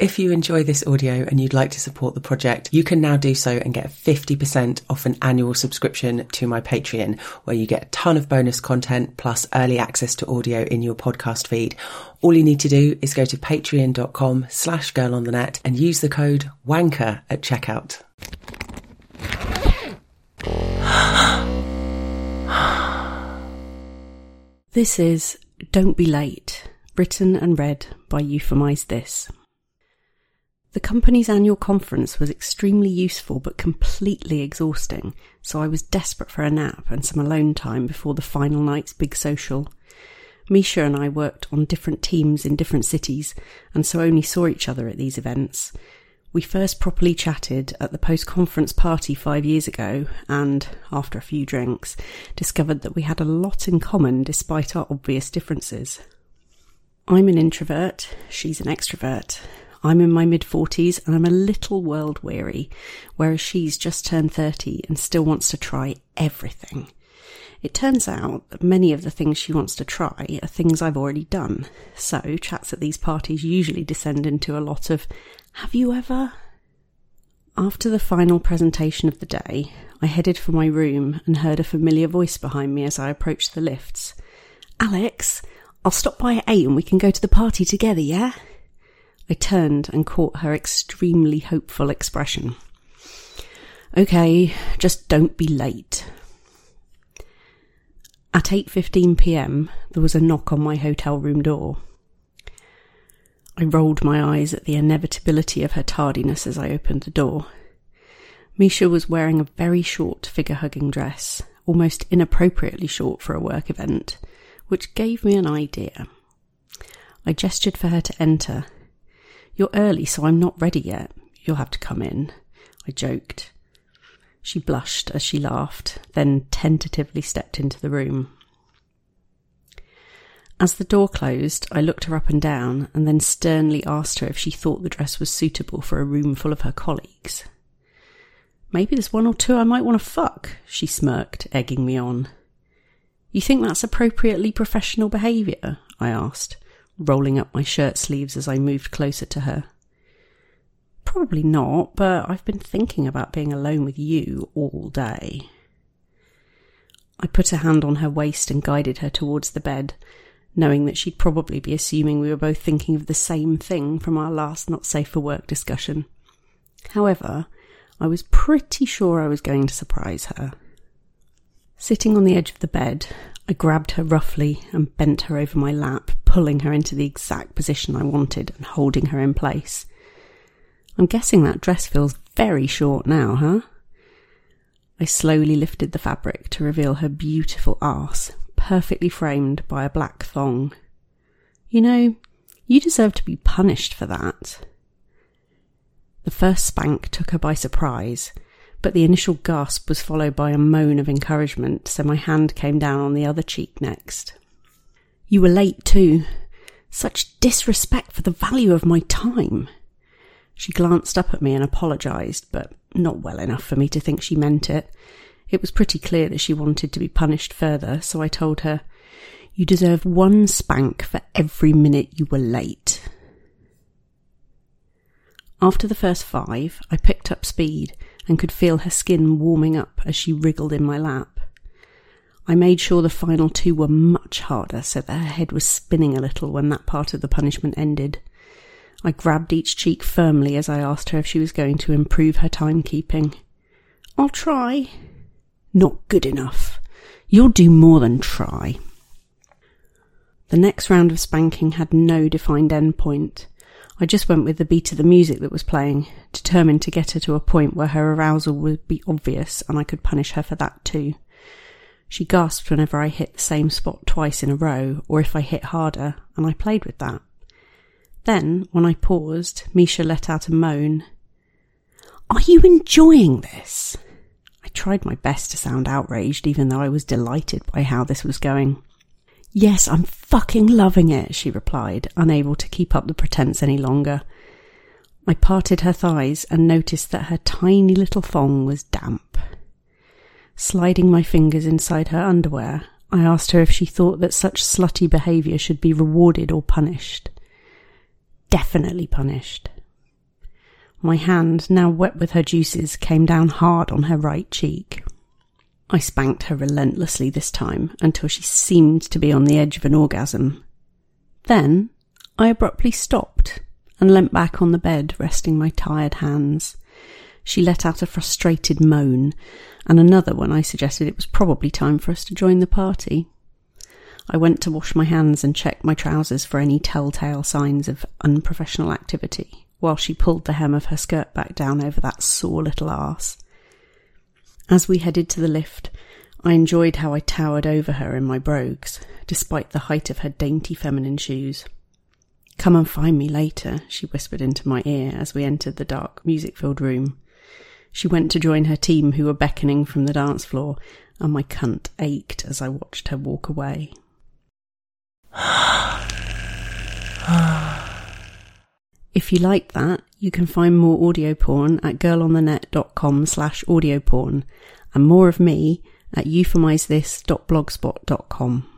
If you enjoy this audio and you'd like to support the project, you can now do so and get 50% off an annual subscription to my Patreon, where you get a ton of bonus content plus early access to audio in your podcast feed. All you need to do is go to patreon.com/girlonthenet and use the code WANKER at checkout. This is Don't Be Late, written and read by Euphemize This. The company's annual conference was extremely useful but completely exhausting, so I was desperate for a nap and some alone time before the final night's big social. Misha and I worked on different teams in different cities, and so only saw each other at these events. We first properly chatted at the post-conference party 5 years ago, and, after a few drinks, discovered that we had a lot in common despite our obvious differences. I'm an introvert, she's an extrovert. I'm in my mid-40s and I'm a little world-weary, whereas she's just turned 30 and still wants to try everything. It turns out that many of the things she wants to try are things I've already done, so chats at these parties usually descend into a lot of, "Have you ever?" After the final presentation of the day, I headed for my room and heard a familiar voice behind me as I approached the lifts. "Alex, I'll stop by at 8 and we can go to the party together, yeah?" I turned and caught her extremely hopeful expression. "Okay, just don't be late." At 8:15 p.m, there was a knock on my hotel room door. I rolled my eyes at the inevitability of her tardiness as I opened the door. Misha was wearing a very short figure-hugging dress, almost inappropriately short for a work event, which gave me an idea. I gestured for her to enter. "You're early, so I'm not ready yet. You'll have to come in," I joked. She blushed as she laughed, then tentatively stepped into the room. As the door closed, I looked her up and down and then sternly asked her if she thought the dress was suitable for a room full of her colleagues. "Maybe there's one or two I might want to fuck," she smirked, egging me on. "You think that's appropriately professional behaviour?" I asked, rolling up my shirt sleeves as I moved closer to her. "Probably not, but I've been thinking about being alone with you all day." I put a hand on her waist and guided her towards the bed, knowing that she'd probably be assuming we were both thinking of the same thing from our last not safe for work discussion. However, I was pretty sure I was going to surprise her. Sitting on the edge of the bed, I grabbed her roughly and bent her over my lap, pulling her into the exact position I wanted and holding her in place. "I'm guessing that dress feels very short now, huh?" I slowly lifted the fabric to reveal her beautiful arse, perfectly framed by a black thong. "You know, you deserve to be punished for that." The first spank took her by surprise, but the initial gasp was followed by a moan of encouragement, so my hand came down on the other cheek next. "You were late too. Such disrespect for the value of my time." She glanced up at me and apologised, but not well enough for me to think she meant it. It was pretty clear that she wanted to be punished further, so I told her, "You deserve 1 spank for every minute you were late." After the first 5, I picked up speed and could feel her skin warming up as she wriggled in my lap. I made sure the final 2 were much harder so that her head was spinning a little when that part of the punishment ended. I grabbed each cheek firmly as I asked her if she was going to improve her timekeeping. "I'll try." "Not good enough. You'll do more than try." The next round of spanking had no defined endpoint. I just went with the beat of the music that was playing, determined to get her to a point where her arousal would be obvious and I could punish her for that too. She gasped whenever I hit the same spot twice in a row, or if I hit harder, and I played with that. Then, when I paused, Misha let out a moan. "Are you enjoying this?" I tried my best to sound outraged, even though I was delighted by how this was going. "Yes, I'm fucking loving it," she replied, unable to keep up the pretense any longer. I parted her thighs and noticed that her tiny little thong was damp. Sliding my fingers inside her underwear, I asked her if she thought that such slutty behaviour should be rewarded or punished. Definitely punished. My hand, now wet with her juices, came down hard on her right cheek. I spanked her relentlessly this time, until she seemed to be on the edge of an orgasm. Then I abruptly stopped and leant back on the bed, resting my tired hands. She let out a frustrated moan, and another when I suggested it was probably time for us to join the party. I went to wash my hands and check my trousers for any telltale signs of unprofessional activity, while she pulled the hem of her skirt back down over that sore little arse. As we headed to the lift, I enjoyed how I towered over her in my brogues, despite the height of her dainty feminine shoes. "Come and find me later," she whispered into my ear as we entered the dark, music-filled room. She went to join her team, who were beckoning from the dance floor, and my cunt ached as I watched her walk away. If you liked that, you can find more audio porn at girlonthenet.com/audioporn and more of me at euphemizethis.blogspot.com.